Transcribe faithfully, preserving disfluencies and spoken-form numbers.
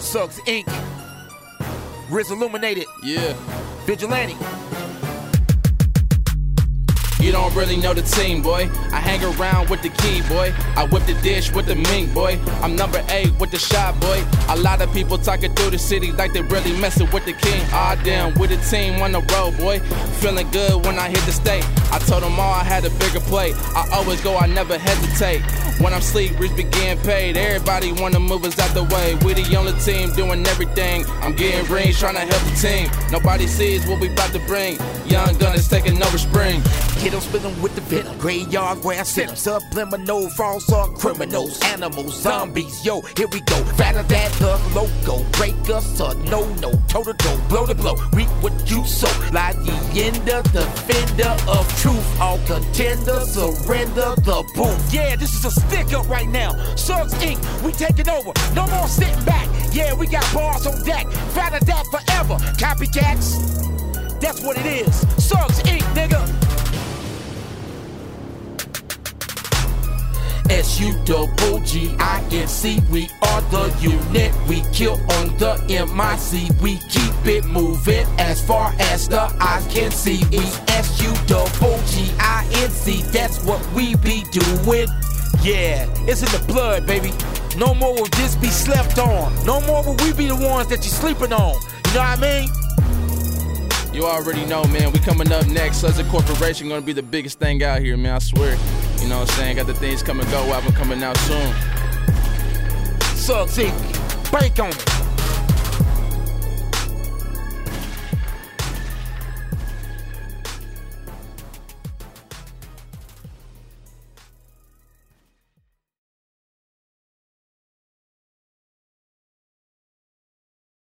Suggs Incorporated. Riz Illuminated. Yeah. Vigilante. You don't really know the team, boy. I hang around with the key, boy. I whip the dish with the mink, boy. I'm number eight with the shot, boy. A lot of people talking through the city like they really messing with the king. Ah, damn, with the team on the road, boy. Feeling good when I hit the state. I told them all I had a bigger plate. I always go, I never hesitate. When I'm sleep, rich be getting paid. Everybody wanna move us out the way. We the only team doing everything. I'm getting rings, trying to help the team. Nobody sees what we about to bring. Young Gunners taking over spring. Hit them, spin with the venom. Graveyard where I sit them. Subliminal, false are criminals, animals, zombies. Yo, here we go. Fatter than the logo. Break us a no-no. Toe-to-toe, blow to blow. Reap what you sow. Like the ender, defender of truth. All contenders surrender the booth. Yeah, this is a stick up right now. Suggs Incorporated, we taking over. No more sitting back. Yeah, we got bars on deck. Fatter that forever. Copycats, that's what it is. Suggs Incorporated, nigga. S U double G I N C, we are the unit. We kill on the M I C. We keep it moving as far as the eye can see. We S U double G I N C, that's what we be doing. Yeah, it's in the blood, baby. No more will this be slept on. No more will we be the ones that you're sleeping on. You know what I mean? You already know, man. We coming up next. Suggs Corporation gonna be the biggest thing out here, man. I swear. You know what I'm saying? Got the Things Come and Go album coming out soon. Suggs Incorporated, bank on it.